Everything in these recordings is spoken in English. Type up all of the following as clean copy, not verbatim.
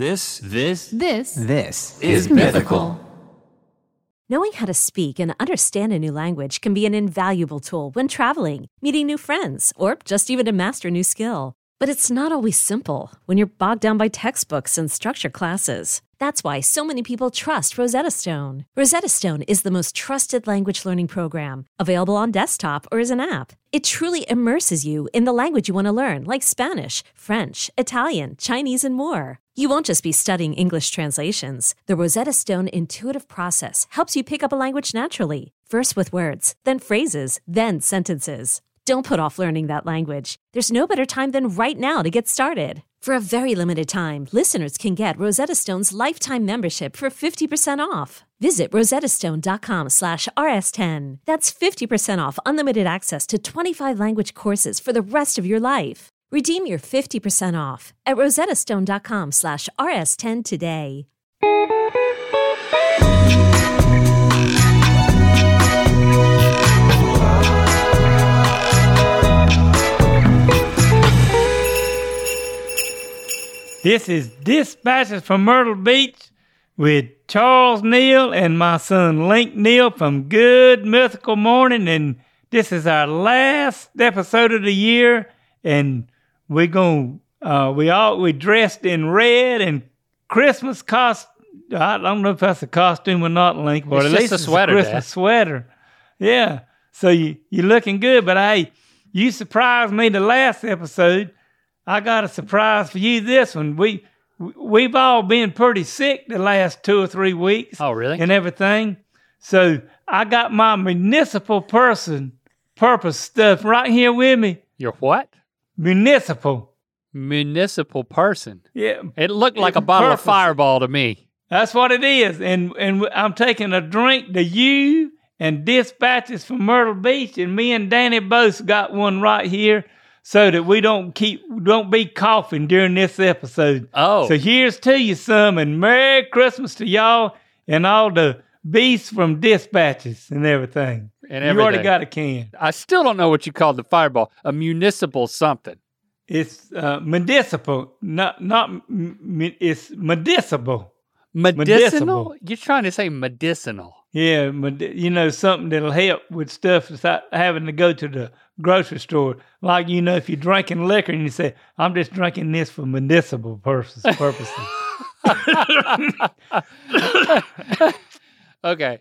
This is Mythical. Knowing how to speak and understand a new language can be an invaluable tool when traveling, meeting new friends, or just even to master a new skill. But it's not always simple when you're bogged down by textbooks and structured classes. That's why so many people trust Rosetta Stone. Rosetta Stone is the most trusted language learning program, available on desktop or as an app. It truly immerses you in the language you want to learn, like Spanish, French, Italian, Chinese, and more. You won't just be studying English translations. The Rosetta Stone intuitive process helps you pick up a language naturally, first with words, then phrases, then sentences. Don't put off learning that language. There's no better time than right now to get started. For a very limited time, listeners can get Rosetta Stone's lifetime membership for 50% off. Visit rosettastone.com/rs10. That's 50% off unlimited access to 25 language courses for the rest of your life. Redeem your 50% off at rosettastone.com/rs10 today. This is Dispatches from Myrtle Beach with Charles Neal and my son Link Neal from Good Mythical Morning, and this is our last episode of the year, and we dressed in red and Christmas costume. I don't know if that's a costume or not, Link, but at least it's a Christmas sweater. Yeah, so you're looking good, but hey, you surprised me the last episode. I got a surprise for you this one. We've all been pretty sick the last 2 or 3 weeks. Oh, really? And everything. So I got my municipal purpose stuff right here with me. Your what? Municipal person. Yeah. It looked like a bottle of Fireball to me. That's what it is. And I'm taking a drink to you and Dispatches from Myrtle Beach, and me and Danny both got one right here, so that we don't be coughing during this episode. Oh. So here's to you some, and Merry Christmas to y'all and all the beasts from Dispatches and everything. And you already got a can. I still don't know what you called the Fireball. A municipal something. It's medicinal. It's medicinal. Medicinal? You're trying to say medicinal. Yeah, something that'll help with stuff without having to go to the grocery store. Like, if you're drinking liquor and you say, I'm just drinking this for medicinal purposes. Okay.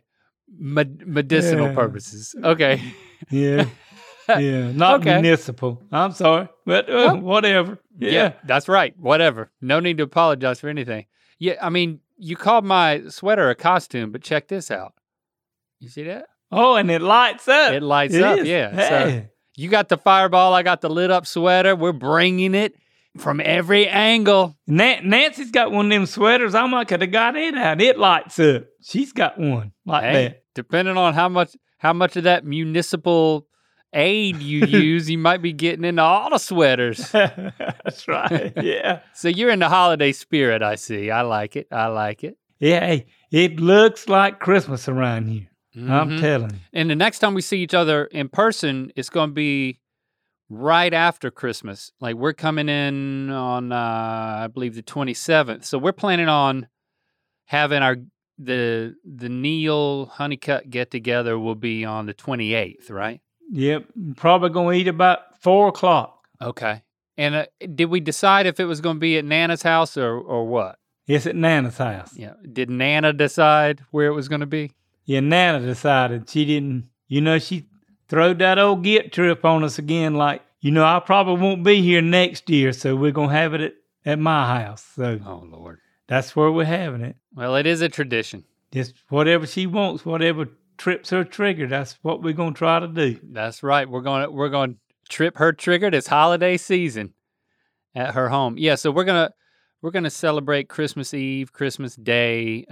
Medicinal purposes. Okay. Yeah. Yeah. Not okay. municipal. I'm sorry. But whatever. Yeah. That's right. Whatever. No need to apologize for anything. Yeah, I mean, you called my sweater a costume, but check this out. You see that? Oh, and it lights up. It lights up, is. yeah. Hey. So you got the Fireball, I got the lit up sweater. We're bringing it from every angle. Nancy's got one of them sweaters. I might could have got it out. It lights up. She's got one like that. Depending on how much of that municipal aid you use, you might be getting into all the sweaters. That's right. Yeah. So you're in the holiday spirit, I see. I like it. Yeah, hey, it looks like Christmas around here. Mm-hmm. I'm telling you. And the next time we see each other in person, it's going to be right after Christmas. Like, we're coming in on, I believe, the 27th. So we're planning on having the Neal Honeycutt get-together will be on the 28th, right? Yep. Probably going to eat about 4 o'clock. Okay. And did we decide if it was going to be at Nana's house or what? It's at Nana's house. Yeah. Did Nana decide where it was going to be? Yeah, Nana decided. She didn't, she throwed that old guilt trip on us again. Like, I probably won't be here next year, so we're going to have it at my house. So, oh, Lord. That's where we're having it. Well, it is a tradition. Just whatever she wants, whatever trips her trigger, that's what we're going to try to do. That's right. We're going to trip her trigger this holiday season at her home. Yeah, so we're going to celebrate Christmas Eve, Christmas Day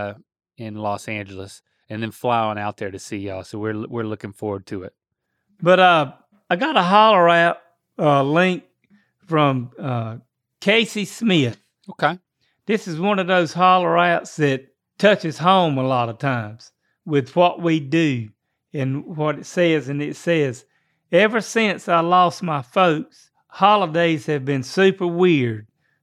in Los Angeles, and then fly on out there to see y'all. So we're looking forward to it. But I got a holler out link from Casey Smith. Okay. This is one of those holler outs that touches home a lot of times with what we do and what it says. And it says, ever since I lost my folks, holidays have been super weird.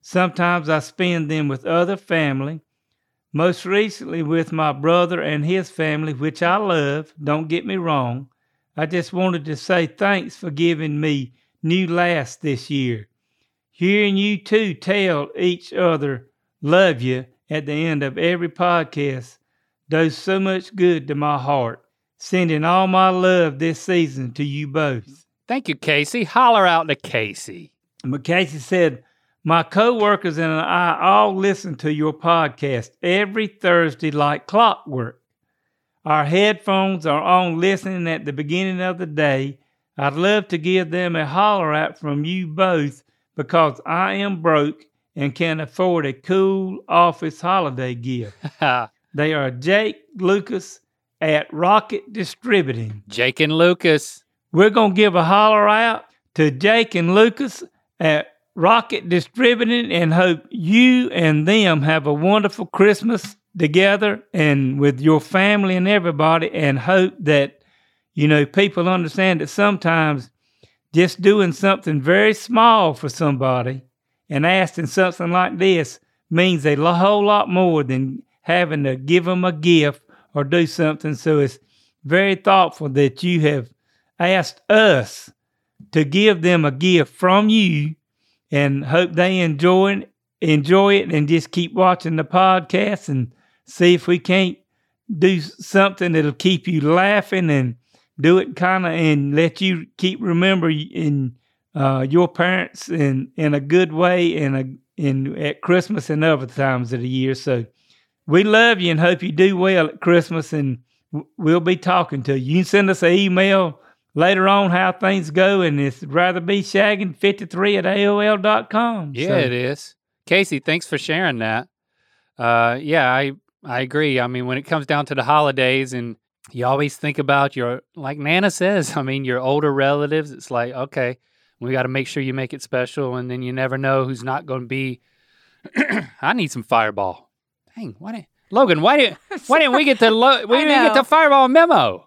Sometimes I spend them with other family, most recently with my brother and his family, which I love. Don't get me wrong. I just wanted to say thanks for giving me new laughs this year. Hearing you two tell each other love you at the end of every podcast does so much good to my heart. Sending all my love this season to you both. Thank you, Casey. Holler out to Casey. But Casey said, my coworkers and I all listen to your podcast every Thursday like clockwork. Our headphones are on listening at the beginning of the day. I'd love to give them a holler out from you both because I am broke and can afford a cool office holiday gift. They are Jake Lucas at Rocket Distributing. Jake and Lucas. We're going to give a holler out to Jake and Lucas at Rocket Distributing and hope you and them have a wonderful Christmas together and with your family and everybody, and hope that, people understand that sometimes just doing something very small for somebody and asking something like this means a whole lot more than having to give them a gift or do something. So it's very thoughtful that you have asked us to give them a gift from you, and hope they enjoy it and just keep watching the podcast and see if we can't do something that'll keep you laughing and do it and let you keep remember in your parents in a good way and at Christmas and other times of the year. So we love you and hope you do well at Christmas, and we'll be talking to you. You can send us an email later on how things go, and it's ratherbeShagging53@AOL.com. Yeah, it is. Casey, thanks for sharing that. I agree. I mean, when it comes down to the holidays, and you always think about like Nana says, your older relatives, it's like, okay, we got to make sure you make it special, and then you never know who's not going to be. I need some Fireball. Dang, Logan, why didn't we get the Fireball memo?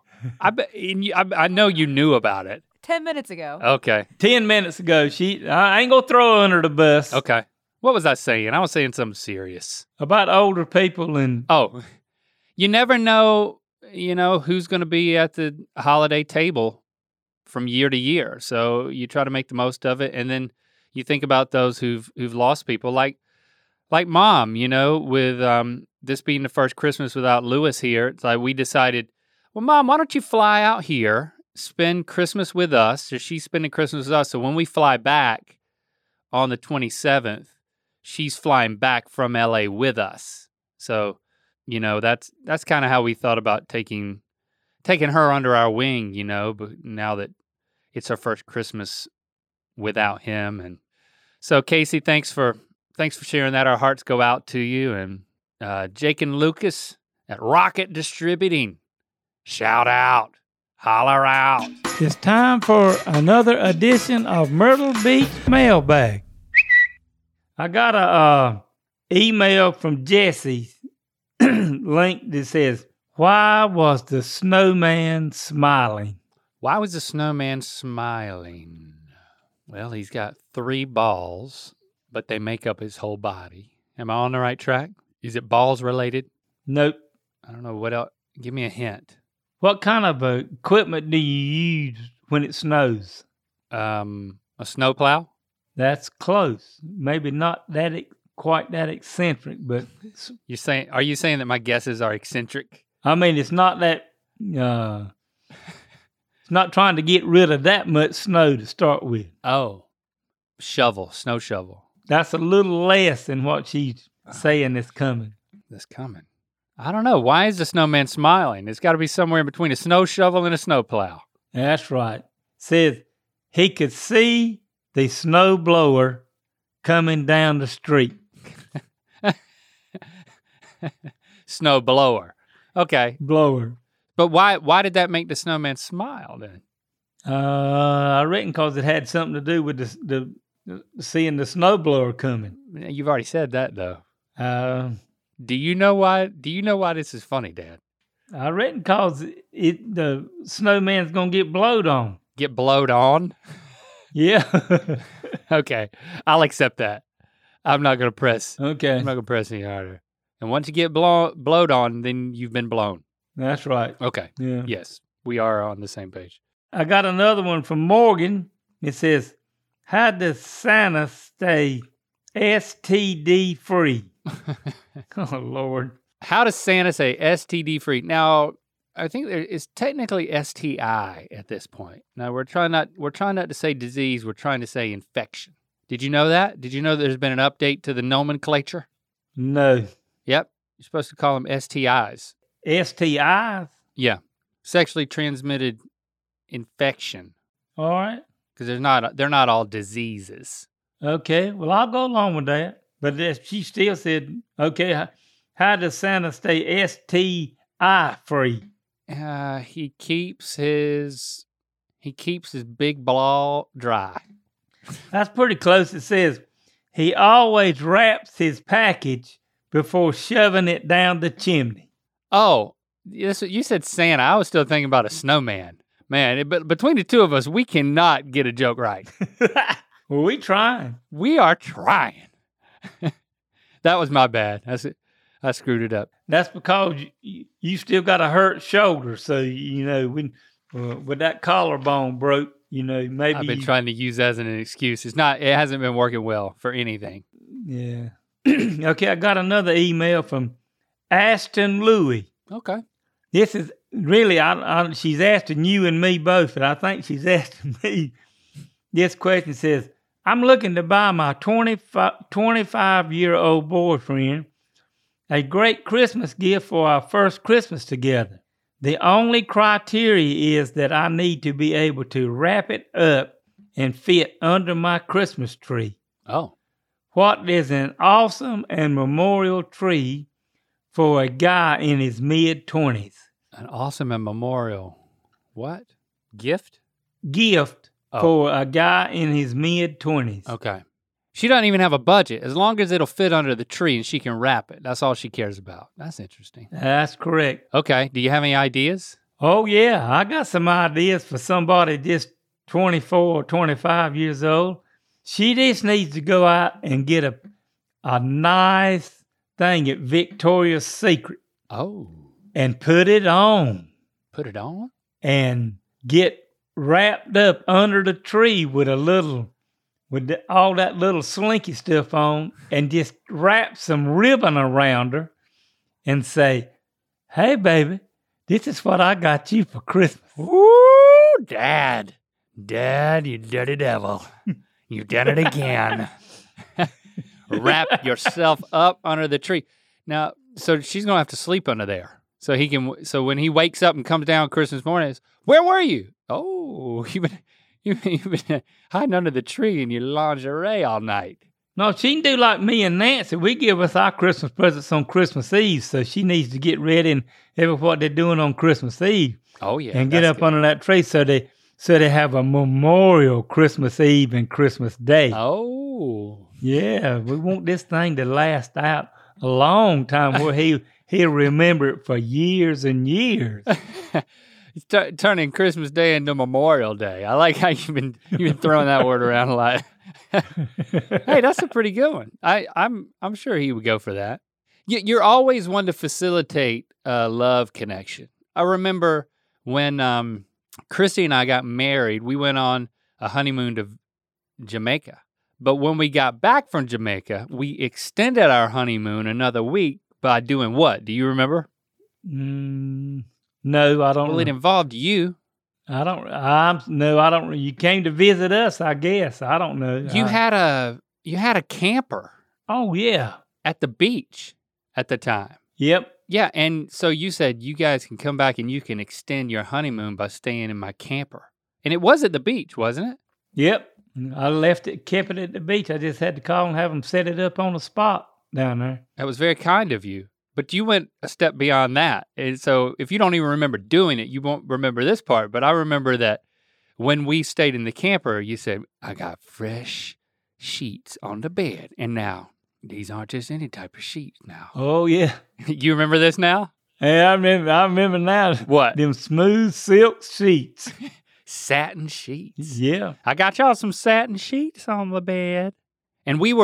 I know you knew about it. 10 minutes ago. Okay. 10 minutes ago. I ain't going to throw her under the bus. Okay. What was I saying? I was saying something serious. About older people and... Oh, you never know, who's going to be at the holiday table from year to year. So you try to make the most of it. And then you think about those who've lost people, like Mom, with this being the first Christmas without Lewis here. It's like we decided, well, Mom, why don't you fly out here, spend Christmas with us, so she's spending Christmas with us. So when we fly back on the 27th, she's flying back from LA with us. So, that's kind of how we thought about taking her under our wing, but now that it's our first Christmas without him. And so, Casey, thanks for sharing that. Our hearts go out to you. And Jake and Lucas at Rocket Distributing. Shout out. Holler out. It's time for another edition of Myrtle Beach Mailbag. I got a email from Jesse link that says, why was the snowman smiling? Why was the snowman smiling? Well, he's got 3 balls, but they make up his whole body. Am I on the right track? Is it balls related? Nope. I don't know. What else? Give me a hint. What kind of equipment do you use when it snows? A snowplow? That's close. Maybe not quite that eccentric, but... Are you saying that my guesses are eccentric? I mean, it's not that... it's not trying to get rid of that much snow to start with. Oh. Snow shovel. That's a little less than what she's saying is coming. That's coming. I don't know. Why is the snowman smiling? It's got to be somewhere in between a snow shovel and a snowplow. That's right. Says he could see the snow blower coming down the street. Snow blower. Okay. Blower. But why did that make the snowman smile then? I reckon because it had something to do with the seeing the snowblower coming. You've already said that though. Do you know why this is funny, Dad? I reckon because the snowman's gonna get blowed on. Get blowed on? Yeah. Okay, I'll accept that. I'm not going to press. Okay. I'm not going to press any harder. And once you get blowed on, then you've been blown. That's right. Okay. Yeah. Yes, we are on the same page. I got another one from Morgan. It says, how does Santa stay STD free? Oh, Lord. How does Santa say STD free? Now, I think it's technically STI at this point. Now, we're trying not to say disease. We're trying to say infection. Did you know that? Did you know there's been an update to the nomenclature? No. Yep. You're supposed to call them STIs. STIs? Yeah. Sexually transmitted infection. All right. Because they're not all diseases. Okay. Well, I'll go along with that. But she still said, okay, how does Santa stay STI free? He keeps his big ball dry. That's pretty close. It says he always wraps his package before shoving it down the chimney. Oh, you said Santa. I was still thinking about a snowman. Man, but between the two of us, we cannot get a joke right. Well, we trying. We are trying. That was my bad. I screwed it up. That's because you still got a hurt shoulder. So, you know, with that collarbone broke, you know, maybe. I've been trying to use that as an excuse. It hasn't been working well for anything. Yeah. Okay, I got another email from Ashton Louie. Okay. This is really, she's asking you and me both, and I think she's asking me. This question says, I'm looking to buy my 25-year-old boyfriend a great Christmas gift for our first Christmas together. The only criteria is that I need to be able to wrap it up and fit under my Christmas tree. Oh. What is an awesome and memorial tree for a guy in his mid-20s? An awesome and memorial what? Gift for a guy in his mid-20s. Okay. She doesn't even have a budget. As long as it'll fit under the tree and she can wrap it. That's all she cares about. That's interesting. That's correct. Okay. Do you have any ideas? Oh, yeah. I got some ideas for somebody just 24 or 25 years old. She just needs to go out and get a nice thing at Victoria's Secret. Oh. And put it on. Put it on? And get wrapped up under the tree with all that little slinky stuff on, and just wrap some ribbon around her and say, hey, baby, this is what I got you for Christmas. Ooh, Dad, you dirty devil. You did it again. Wrap yourself up under the tree. Now, so she's going to have to sleep under there. So when he wakes up and comes down Christmas morning, where were you? Oh, you've been hiding under the tree in your lingerie all night. No, she can do like me and Nancy. We give us our Christmas presents on Christmas Eve, so she needs to get ready and every what they're doing on Christmas Eve. Oh yeah, and get up under that tree so they have a memorial Christmas Eve and Christmas Day. Oh, yeah, we want this thing to last out a long time where he'll remember it for years and years. It's turning Christmas Day into Memorial Day. I like how you've been throwing that word around a lot. Hey, that's a pretty good one. I'm sure he would go for that. You're always one to facilitate love connection. I remember when Christy and I got married, we went on a honeymoon to Jamaica. But when we got back from Jamaica, we extended our honeymoon another week by doing what? Do you remember? No, I don't. Well, it involved you. I don't. You came to visit us, I guess. I don't know. You had a camper. Oh yeah, at the beach at the time. Yep. Yeah, and so you said you guys can come back and you can extend your honeymoon by staying in my camper, and it was at the beach, wasn't it? Yep. I kept it at the beach. I just had to call and have them set it up on the spot down there. That was very kind of you. But you went a step beyond that. And so if you don't even remember doing it, you won't remember this part. But I remember that when we stayed in the camper, you said, I got fresh sheets on the bed. And now, these aren't just any type of sheets now. Oh, yeah. You remember this now? Yeah, I remember now. What? Them smooth silk sheets. Satin sheets. Yeah. I got y'all some satin sheets on the bed. And we were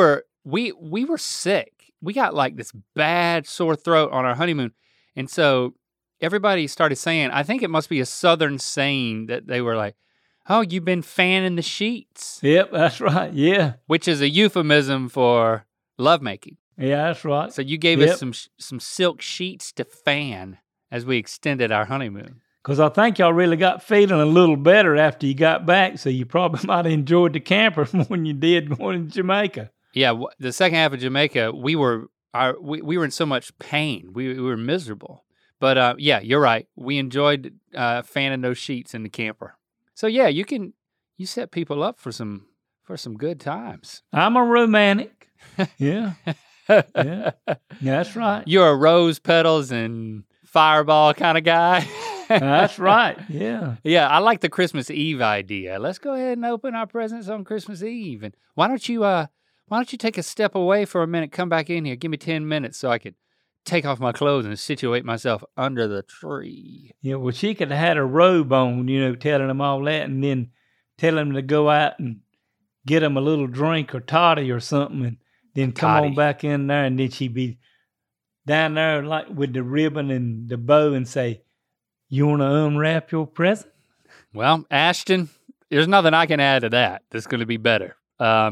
we were sick. We got like this bad sore throat on our honeymoon. And so everybody started saying, I think it must be a Southern saying that they were like, oh, you've been fanning the sheets. Yep, that's right. Yeah. Which is a euphemism for lovemaking. Yeah, that's right. So you gave us some silk sheets to fan as we extended our honeymoon. Because I think y'all really got feeling a little better after you got back, so you probably might have enjoyed the camper more than you did going to Jamaica. Yeah, the second half of Jamaica, we were in so much pain. We were miserable. But yeah, you're right. We enjoyed fanning those sheets in the camper. So yeah, you set people up for some good times. I'm a romantic. Yeah. Yeah. That's right. You're a rose petals and fireball kind of guy. That's right. Yeah. Yeah, I like the Christmas Eve idea. Let's go ahead and open our presents on Christmas Eve. And why don't you take a step away for a minute, come back in here, give me 10 minutes so I could take off my clothes and situate myself under the tree. Yeah, well, she could have had a robe on, telling them all that, and then tell them to go out and get them a little drink or toddy or something, and then come on back in there, and then she'd be down there like with the ribbon and the bow and say, you want to unwrap your present? Well, Ashton, there's nothing I can add to that that's going to be better. I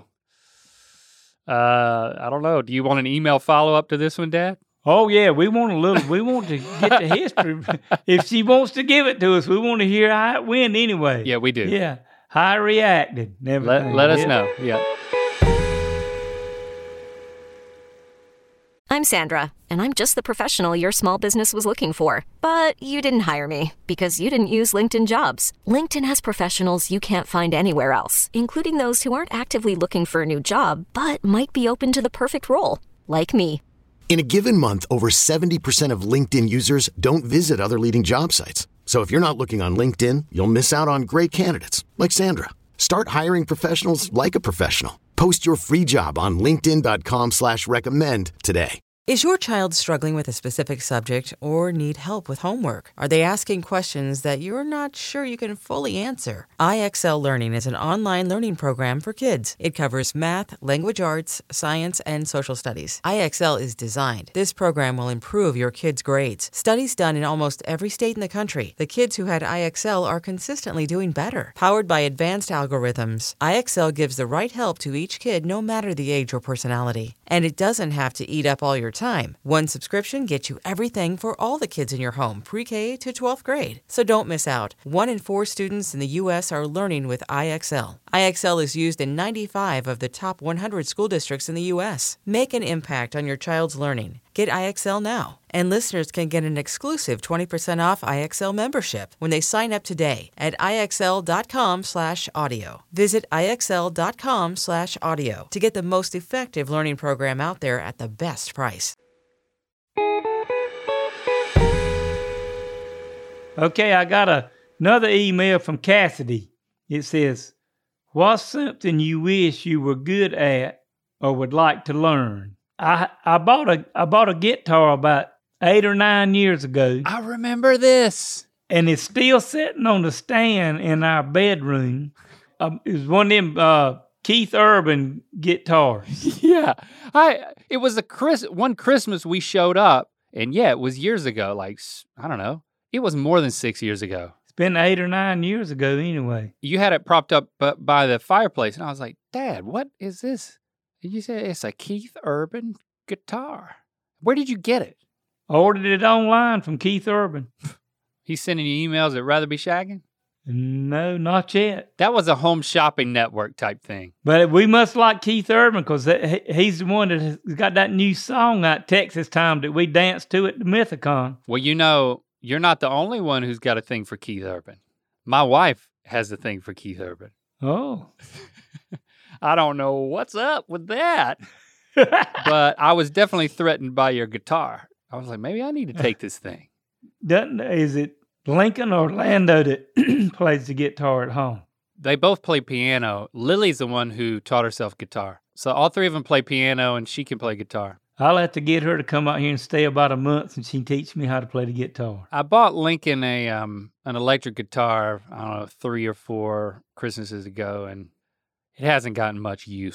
don't know. Do you want an email follow-up to this one, Dad? Oh, yeah. We want to get the history. If she wants to give it to us, we want to hear how it went anyway. Yeah, we do. Yeah. How it reacted. Let us know. Yeah. I'm Sandra, and I'm just the professional your small business was looking for. But you didn't hire me because you didn't use LinkedIn Jobs. LinkedIn has professionals you can't find anywhere else, including those who aren't actively looking for a new job, but might be open to the perfect role, like me. In a given month, over 70% of LinkedIn users don't visit other leading job sites. So if you're not looking on LinkedIn, you'll miss out on great candidates like Sandra. Start hiring professionals like a professional. Post your free job on linkedin.com/recommend today. Is your child struggling with a specific subject or need help with homework? Are they asking questions that you're not sure you can fully answer? IXL Learning is an online learning program for kids. It covers math, language arts, science, and social studies. IXL is designed. This program will improve your kids' grades. Studies done in almost every state in the country. The kids who had IXL are consistently doing better. Powered by advanced algorithms, IXL gives the right help to each kid no matter the age or personality. And it doesn't have to eat up all your time. One subscription gets you everything for all the kids in your home, pre-K to 12th grade. So don't miss out. 1 in 4 students in the U.S. are learning with IXL. IXL is used in 95 of the top 100 school districts in the U.S. Make an impact on your child's learning. Get IXL now. And listeners can get an exclusive 20% off IXL membership when they sign up today at IXL.com/audio. Visit IXL.com/audio to get the most effective learning program out there at the best price. Okay, I got another email from Cassidy. It says, what's something you wish you were good at or would like to learn? I bought a guitar about 8 or 9 years ago. I remember this. And it's still sitting on the stand in our bedroom. It was one of them Keith Urban guitars. Yeah. It was one Christmas we showed up, and yeah, it was years ago. Like, I don't know. It was more than 6 years ago. It's been 8 or 9 years ago anyway. You had it propped up by the fireplace, and I was like, Dad, what is this? Did you say it's a Keith Urban guitar? Where did you get it? I ordered it online from Keith Urban. He's sending you emails at Rather Be Shagging? No, not yet. That was a home shopping network type thing. But we must like Keith Urban because he's the one that's got that new song out, Texas Time, that we danced to at the Mythicon. Well, you're not the only one who's got a thing for Keith Urban. My wife has a thing for Keith Urban. Oh. I don't know what's up with that. But I was definitely threatened by your guitar. I was like, maybe I need to take this thing. Is it Lincoln or Orlando that plays the guitar at home? They both play piano. Lily's the one who taught herself guitar. So all three of them play piano, and she can play guitar. I'll have to get her to come out here and stay about a month, and she can teach me how to play the guitar. I bought Lincoln an electric guitar, I don't know, 3 or 4 Christmases ago, and it hasn't gotten much use.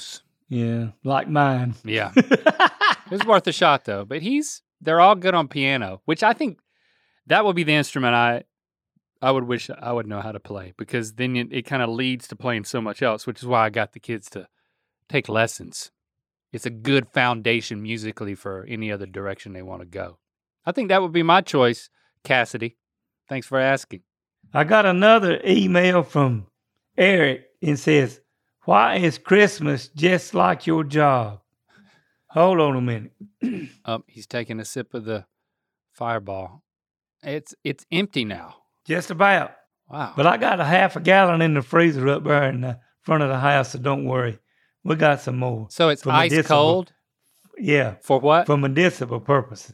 Yeah, like mine. Yeah. It was worth a shot, though. But they're all good on piano, which I think that would be the instrument I would wish I would know how to play, because then it kind of leads to playing so much else, which is why I got the kids to take lessons. It's a good foundation musically for any other direction they want to go. I think that would be my choice, Cassidy. Thanks for asking. I got another email from Eric and says, "Why is Christmas just like your job?" Hold on a minute. He's taking a sip of the Fireball. It's empty now. Just about. Wow. But I got a half a gallon in the freezer up there in the front of the house, so don't worry. We got some more. So it's ice cold? Yeah. For what? For medicinal purposes.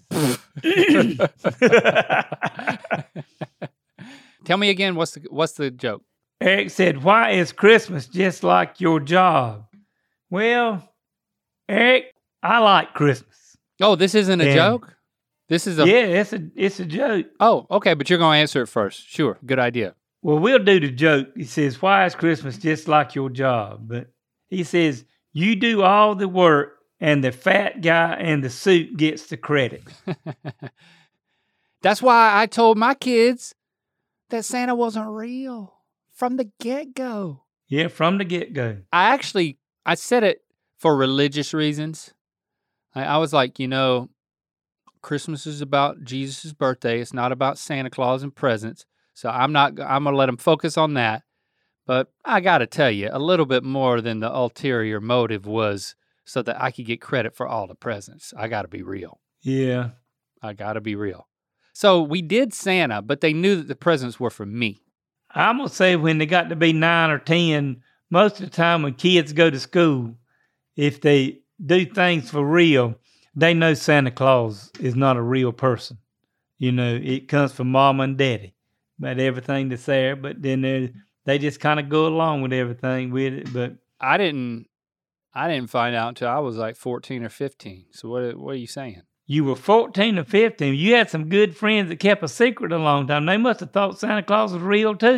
Tell me again, what's the joke? Eric said, "Why is Christmas just like your job?" Well, Eric, I like Christmas. Oh, this isn't a joke? This is Yeah, it's a joke. Oh, okay, but you're going to answer it first. Sure, good idea. Well, we'll do the joke. He says, "Why is Christmas just like your job?" But he says, "You do all the work and the fat guy in the suit gets the credit." That's why I told my kids that Santa wasn't real from the get-go. Yeah, from the get-go. I said it for religious reasons. I was like, Christmas is about Jesus' birthday. It's not about Santa Claus and presents. So I'm going to let them focus on that. But I got to tell you, a little bit more than the ulterior motive was so that I could get credit for all the presents. I got to be real. Yeah. I got to be real. So we did Santa, but they knew that the presents were for me. I'm going to say when they got to be 9 or 10, most of the time when kids go to school, if they do things for real, they know Santa Claus is not a real person. It comes from mama and daddy about everything that's there, but then they just kind of go along with everything with it. But I didn't find out until I was like 14 or 15. So what are you saying? You were 14 or 15. You had some good friends that kept a secret a long time. They must have thought Santa Claus was real too.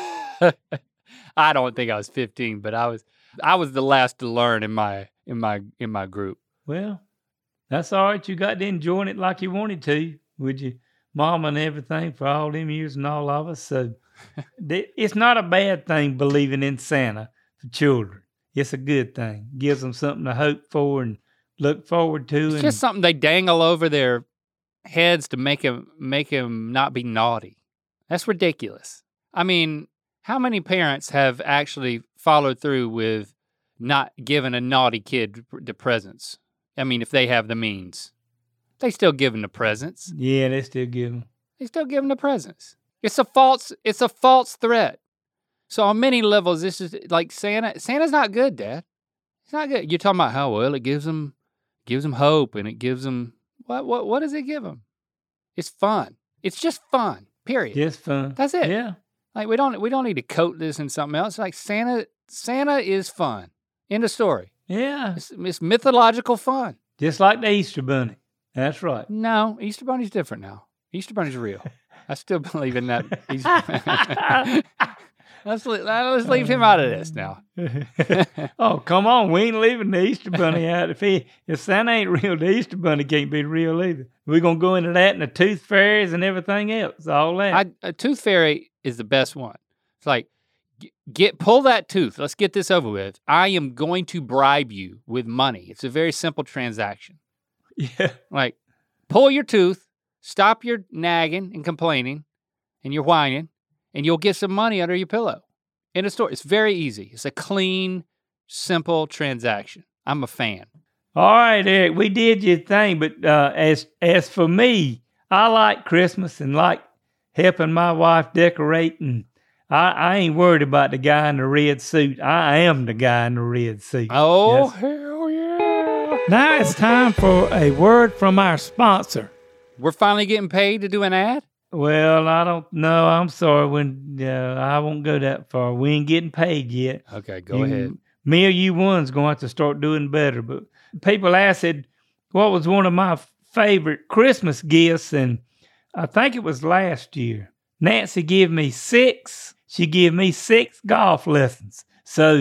I don't think I was 15, but I was the last to learn in my group. Well, that's all right. You got to enjoy it like you wanted to with your mama and everything for all them years and all of us. So it's not a bad thing believing in Santa for children. It's a good thing. Gives them something to hope for and look forward to. It's just something they dangle over their heads to make him not be naughty. That's ridiculous. I mean, how many parents have actually followed through with not giving a naughty kid the presents? I mean, if they have the means, they still give them the presents. Yeah, they still give them. They still give them the presents. It's a false threat. So on many levels, this is like Santa. Santa's not good, Dad. It's not good. You're talking about how well it gives them hope, and it gives them what does it give them? It's fun. It's just fun. Period. Just fun. That's it. Yeah. Like we don't need to coat this in something else. Like Santa is fun. End of story. Yeah. It's mythological fun. Just like the Easter Bunny. That's right. No, Easter Bunny's different now. Easter Bunny's real. I still believe in that. Let's leave him out of this now. Oh, come on. We ain't leaving the Easter Bunny out. If Santa ain't real, the Easter Bunny can't be real either. We're going to go into that and the tooth fairies and everything else. All that. A tooth fairy is the best one. It's like, pull that tooth. Let's get this over with. I am going to bribe you with money. It's a very simple transaction. Yeah. Like, pull your tooth, stop your nagging and complaining and your whining, and you'll get some money under your pillow. In a store. It's very easy. It's a clean, simple transaction. I'm a fan. All right, Eric, we did your thing, but as for me, I like Christmas and like helping my wife decorate, and I ain't worried about the guy in the red suit. I am the guy in the red suit. Oh, yes. Hell yeah. Now it's time for a word from our sponsor. We're finally getting paid to do an ad? Well, I don't know. I'm sorry. I won't go that far. We ain't getting paid yet. Okay, go ahead. Me or you one's going to have to start doing better. But people asked what was one of my favorite Christmas gifts, and I think it was last year. Nancy gave me 6. She gave me 6 golf lessons. So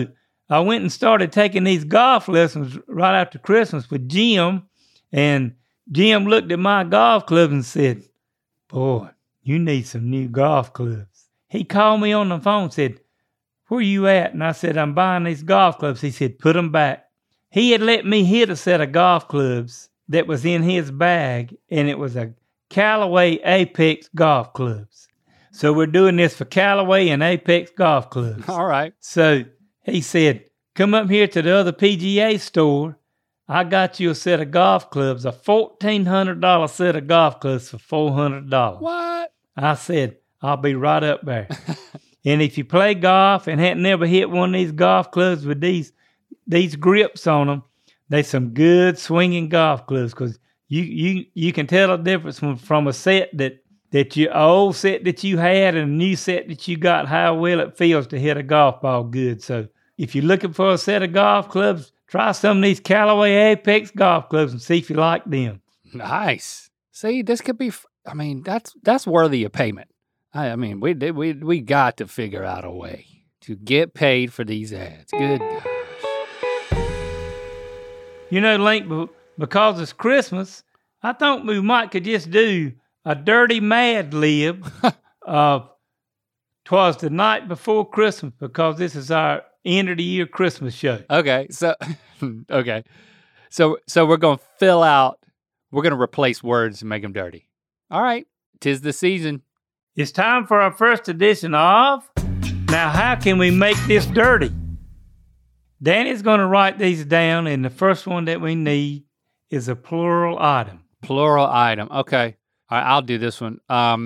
I went and started taking these golf lessons right after Christmas with Jim. And Jim looked at my golf clubs and said, boy, you need some new golf clubs. He called me on the phone and said, where you at? And I said, I'm buying these golf clubs. He said, put them back. He had let me hit a set of golf clubs that was in his bag, and it was a Callaway Apex golf clubs. So we're doing this for Callaway and Apex golf clubs. All right. So he said, come up here to the other PGA store. I got you a set of golf clubs, a $1,400 set of golf clubs for $400. What? I said, I'll be right up there. And if you play golf and hadn't never hit one of these golf clubs with these grips on them, they some good swinging golf clubs, because you can tell the difference from a set that your old set that you had and a new set that you got, how well it feels to hit a golf ball good. So if you're looking for a set of golf clubs, try some of these Callaway Apex golf clubs and see if you like them. Nice. See, this could be, I mean, that's worthy of payment. I mean, we got to figure out a way to get paid for these ads. Good gosh. You know, Link, because it's Christmas, I thought we might could just do a dirty Mad Lib of 'Twas the Night Before Christmas, because this is our end of the year Christmas show. Okay, so we're gonna we're gonna replace words and make them dirty. All right, 'tis the season. It's time for our first edition of Now How Can We Make This Dirty? Danny's going to write these down, and the first one that we need is a plural item. Plural item. Okay. All right, I'll do this one.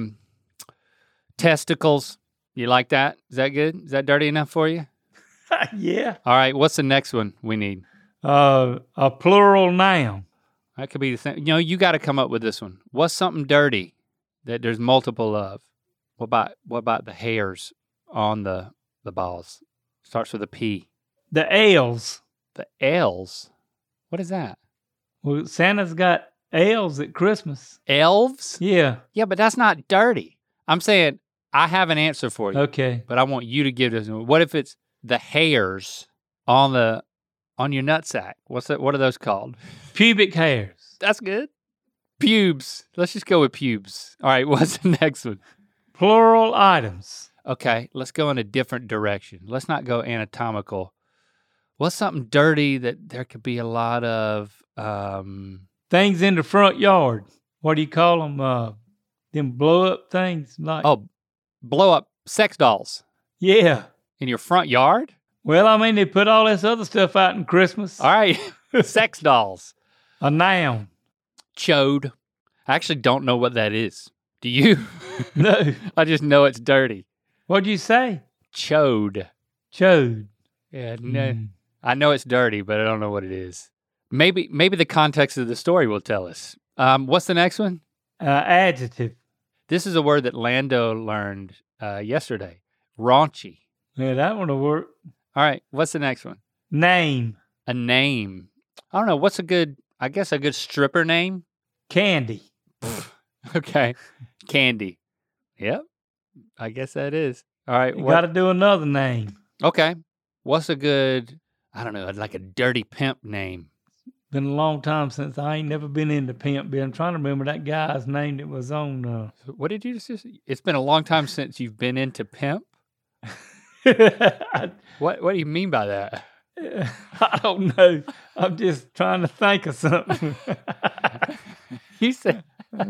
Testicles. You like that? Is that good? Is that dirty enough for you? Yeah. All right, what's the next one we need? A plural noun. That could be the thing. You know, you got to come up with this one. What's something dirty that there's multiple of? What about the hairs on the balls? Starts with a P. The elves. The elves? What is that? Well, Santa's got elves at Christmas. Elves? Yeah. Yeah, but that's not dirty. I'm saying I have an answer for you. Okay. But I want you to give this one. What if it's the hairs on your nutsack? What are those called? Pubic hairs. That's good. Pubes. Let's just go with pubes. All right, what's the next one? Plural items. Okay, let's go in a different direction. Let's not go anatomical. What's something dirty that there could be a lot of? Things in the front yard. What do you call them? Them blow-up things? Blow up sex dolls. Yeah. In your front yard? Well, I mean, they put all this other stuff out in Christmas. All right, sex dolls. A noun. Chode. I actually don't know what that is. Do you? No. I just know it's dirty. What'd you say? Chode. Chode. Yeah, no. I know it's dirty, but I don't know what it is. Maybe the context of the story will tell us. What's the next one? Adjective. This is a word that Lando learned yesterday. Raunchy. Yeah, that one will work. All right, what's the next one? Name. A name. I don't know. What's a good stripper name? Candy. Okay. Candy. Yep. I guess that is. All right. You got to do another name. Okay. What's a good, I don't know, like a dirty pimp name? Been a long time since I ain't never been into pimp. I'm trying to remember that guy's name that was on. What did you just say? It's been a long time since you've been into pimp? What do you mean by that? I don't know. I'm just trying to think of something. You said,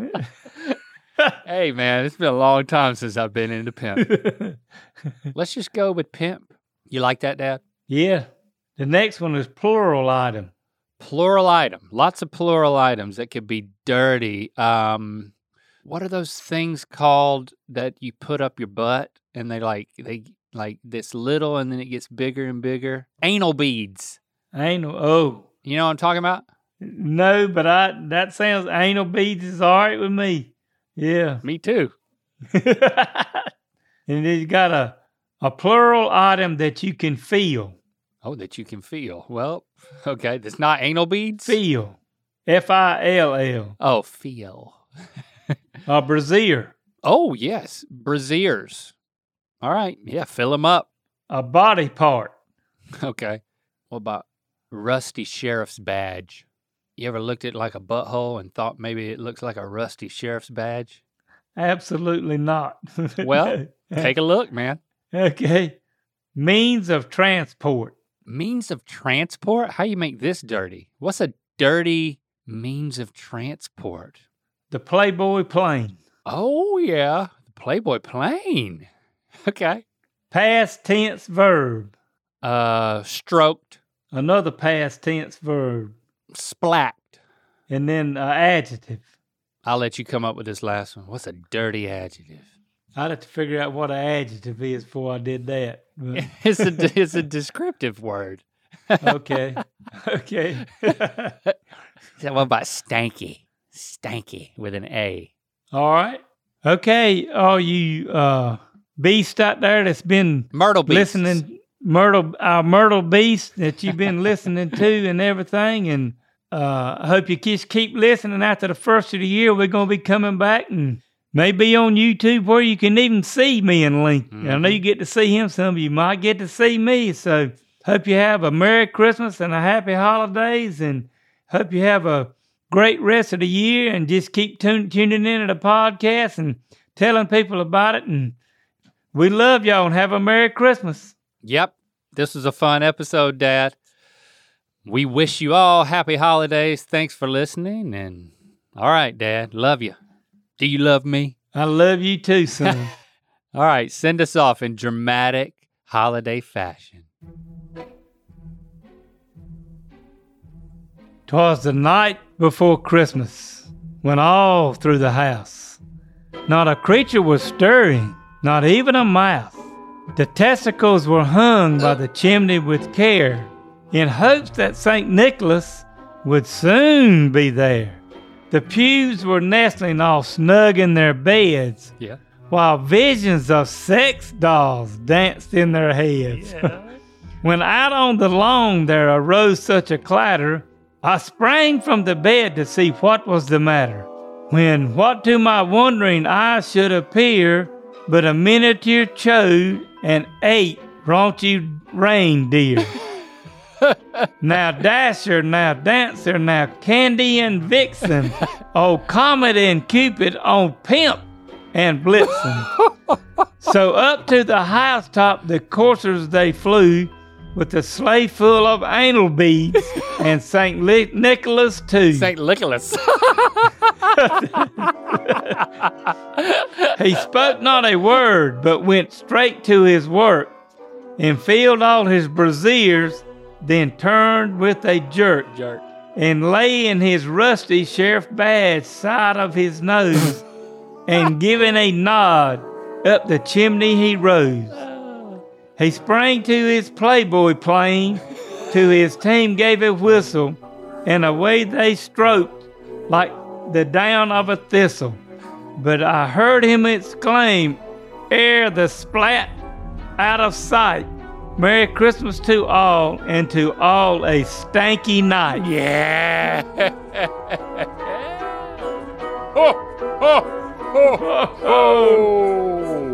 hey, man, it's been a long time since I've been into pimp. Let's just go with pimp. You like that, Dad? Yeah. The next one is plural item. Plural item. Lots of plural items that could be dirty. What are those things called that you put up your butt and they like this little and then it gets bigger and bigger? Anal beads. Anal. Oh. You know what I'm talking about? No, but that sounds, anal beads is all right with me. Yeah. Me too. And then you got a plural item that you can feel. Oh, that you can feel. Well, okay. That's not anal beads? Feel. F-I-L-L. Oh, feel. A brassiere. Oh, yes. Brassieres. All right. Yeah, fill them up. A body part. Okay. What about rusty sheriff's badge? You ever looked at like a butthole and thought maybe it looks like a rusty sheriff's badge? Absolutely not. Well, take a look, man. Okay. Means of transport. Means of transport? How you make this dirty? What's a dirty means of transport? The Playboy plane. Oh, yeah. The Playboy plane. Okay. Past tense verb. Stroked. Another past tense verb. Splacked. And then adjective. I'll let you come up with this last one. What's a dirty adjective? I'd have to figure out what an adjective is before I did that. But... It's a descriptive word. Okay. Okay. What about stanky? Stanky with an A. All right. Okay. All you beast out there that's been Myrtle beasts. Listening, Myrtle beast that you've been listening to and everything. And I hope you just keep listening. After the first of the year, we're going to be coming back and maybe on YouTube where you can even see me and Link. Mm-hmm. I know you get to see him. Some of you might get to see me. So hope you have a Merry Christmas and a Happy Holidays. And hope you have a great rest of the year. And just keep tuning in to the podcast and telling people about it. And we love y'all and have a Merry Christmas. Yep. This was a fun episode, Dad. We wish you all happy holidays. Thanks for listening. And all right, Dad. Love you. Do you love me? I love you too, son. All right, send us off in dramatic holiday fashion. 'Twas the night before Christmas, when all through the house not a creature was stirring, not even a mouse. The testicles were hung by the chimney with care, in hopes that St. Nicholas would soon be there. The pews were nestling all snug in their beds, while visions of sex dolls danced in their heads. Yeah. When out on the lawn there arose such a clatter, I sprang from the bed to see what was the matter. When what to my wondering eyes should appear but a miniature chode and 8 raunchy reindeer. Now Dasher, now Dancer, now Candy and Vixen, oh Comet and Cupid on Pimp and Blitzen. So up to the housetop the coursers they flew, with a sleigh full of anal beads and St. Nicholas too. St. Nicholas. He spoke not a word, but went straight to his work, and filled all his braziers, then turned with a jerk, and lay in his rusty sheriff badge side of his nose, and giving a nod, up the chimney he rose. He sprang to his Playboy plane, to his team gave a whistle, and away they stroked like the down of a thistle. But I heard him exclaim, ere the splat out of sight, Merry Christmas to all, and to all a stanky night. Yeah. Ho, ho, ho, ho, ho.